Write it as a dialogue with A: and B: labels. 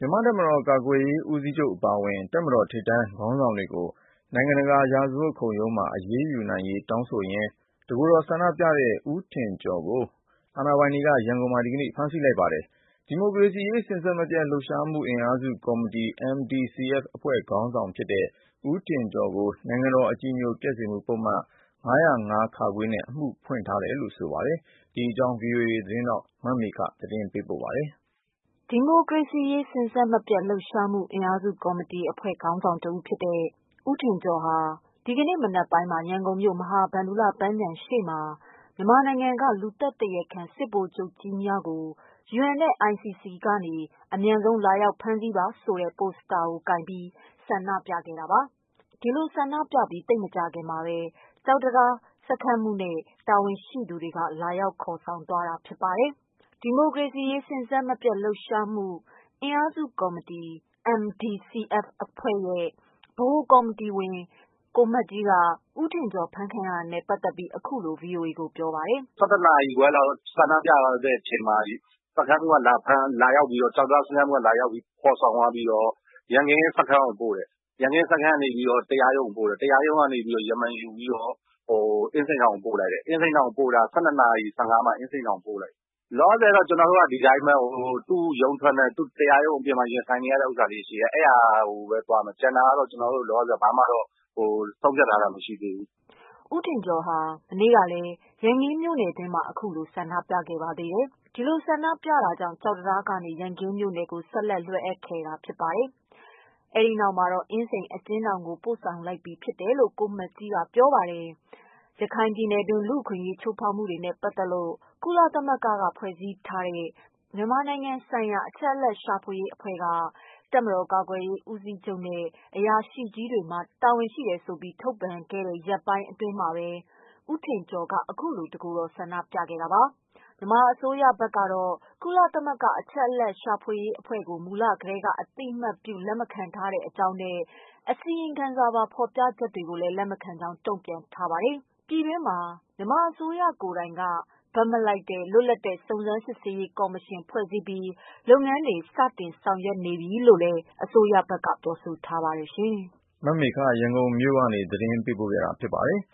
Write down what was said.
A: မြန်မာ့တပ်မတော်ကာကွယ်ရေးဦးစီးချုပ်အပါအဝင်တပ်မတော်ထိပ်တန်းခေါင်းဆောင်တွေကိုနိုင်ငံတကာရာဇဝတ်ခုံရုံးမှာအရေးယူနိုင်ရေးတောင်းဆိုရင်းတကိုယ်တော်ဆန္ဒပြတဲ့ဦးထင်ကျော်ကိုအာဏာပိုင်တွေကရန်ကုန်မှာဒီကနေ့ဖမ်းဆီးလိုက်ပါတယ်။ဒီမိုကရေစီရေးစဉ်ဆက်မပြတ်လှုပ်ရှားမှုအင်အားစုကော်မတီ MDCF အဖွဲ့ခေါင်းဆောင်ဖြစ်တဲ့ဦးထင်ကျော်ကိုနိုင်ငံတော်အကြည်ညိုပျက်စေမှုပုဒ်မ505(ခ) နဲ့အမှုဖွင့်ထားတယ်လို့ဆိုပါတယ်။ဒီအကြောင်း VOA သတင်းထောက်မမေခသတင်းပေးပို့ထားပါတယ်
B: ။ဒီမိုကရေစီရေးစဉ်ဆက်မပြတ်လှုပ်ရှားမှုအင်အားစုကော်မတီအဖွဲ့ခေါင်းဆောင်တဦးဖြစ်တဲ့ဦးထင်ကျော်ဟာဒီကနေ့မနက်ပိုင်းမှာရန်ကုန်မြို့မဟာဗန္ဓုလပန်းခြံရှေ့မှာမြန်မာနိုင်ငံကလူသတ်တရားခံစစ်ဗိုလ်ချုပ်ကြီးများကို UN နဲ့ ICC ကနေ အမြန်ဆုံးလာရောက်ဖမ်းဆီးပါဆိုတဲ့ပိုစတာကိုကိုင်ပြီးဆန္ဒပြခဲ့တာပါ။ဒီလိုဆန္ဒပြပြီးသိပ်မကြာခင်မှာပဲကျောက်တံတားစခန်းမှူးနဲ့တာဝန်ရှိသူတွေကလာရောက်ခေါ်ဆောင်သွားတာဖြစ်ပါတယ်။ဒီမိုကရေစီရေးစဉ်ဆက်မပြတ်လှုပ်ရှားမှုအင်အားစုကော်မတီ MDCF အဖွဲ့ရဲ့ဗဟိုကော်မတီဝင်ကိုမတ်ကြီးကဦးထင်ကျော်ဖမ်းခံရတာနဲ့ပတ်သက်ပြီးအခုလို VOA ကိုပြောပါတယ်။
C: 17 နာရီခွဲလောက်ဆန္ဒပြတဲ့အချိန်မှာစခန်းမှူးကလာရောက်ပြီးတော့ကျောက်တံတားစခန်းမှူးကလာရောက်ပြီးခေါ်ဆောင်သွားပြီးတော့ရန်ကင်းစခန်းကိုပို့တယ်။ရန်ကင်းစခန်းကနေပြီးတော့တရားရုံးကိုပို့တယ်။တရားရုံးကနေပြီးတော့ရမန်ယူပြီးတော့အင်းစိန်ထောင်ကိုပို့လိုက်တယ်။အင်းစိန်ထောင်ကိုပို့တာ12 နာရီ 15မှာအင်းစိန်ထောင်ကိုပို့လိုက်။လောလောဆယ်တော့ကျွန်တော်တို့ကဒီတိုင်းပဲသူ့ရုံးထွက်နဲ့သူ့တရားရုံးအပြင်မှာရင်ဆိုင်နေရတဲ့ဥစ္စာလေးရှိတယ်။အဲ့ဟာကိုပဲသွားမယ်။ကျန်တာကတော့ကျွန်တော်တို့လောလောဆယ်ဘာမှတော့ဆုံးဖြတ်ထားတာမရှိသေးဘူး
B: ။ဦးထင်ကျော်ဟာမနေ့ကလည်းရန်ကင်းမြို့နယ်အတွင်းမှာအခုလိုဆန္ဒပြခဲ့ပါသေးတယ်။ဒီလိုဆန္ဒပြတာကြောင့်ကျောက်တံတားကနေရန်ကင်းမြို့နယ်ကိုဆက်လက်လွှဲအပ်ခဲ့တာဖြစ်ပါတယ်။အဲဒီနောက်မှာတော့အင်းစိန်အကျဉ်းထောင်ကိုပို့ဆောင်လိုက်ပြီဖြစ်တယ်လို့ကိုမတ်ကြီးကပြောပါတယ်။ရခိုင်ပြည်နယ်တွင်းလူ့အခွင့်အရေးချိုးဖောက်မှုတွေနဲ့ပတ်သက်လို့ကုလသမဂ္ဂကဖွဲ့စည်းထားတဲ့မြန်မာနိုင်ငံဆိုင်ရာအချက်အလက်ရှာဖွေရေးအဖွဲ့ကတပ်မတော်ကာကွယ်ရေးဦးစီးချုပ်နဲ့အရာရှိကြီးတွေမှာတာဝန်ရှိတယ်ဆိုပြီးထုတ်ပြန်ခဲ့တဲ့ရက်ပိုင်းအတွင်းမှာပဲဦးထင်ကျော်ကအခုလိုတကူတော်ဆန္ဒပြခဲ့တာပါ။မြန်မာအစိုးရဘက်ကတော့ကုလသမဂ္ဂအချက်အလက်ရှာဖွေရေးအဖွဲ့ကိုမူလကတည်းကအသိအမှတ်ပြုလက်မခံထားတဲ့အကြောင်းနဲ့အစီရင်ခံစာပါဖော်ပြချက်တွေကိုလည်းလက်မခံကြောင်းတုံ့ပြန်ထားပါတယ်။ပြည်တွင်းမှာမြန်မာအစိုးရကိုယ်တိုင်ကဘက်မလိုက်တဲ့လွတ်လပ်တဲ့စုံစမ်းစစ်ဆေးရေးကော်မရှင်ဖွဲ့စည်းပြီးလုပ်ငန်းတွေစတင်ဆောင်ရွက်နေပြီလို့လည်းအစိုးရဘက်ကပြောဆိုထားပါတယ်ရှင်
A: ။မမေခရန်ကုန်မြို့ကနေသတင်းပေးပို့ခဲ့တာဖြစ်ပါတယ်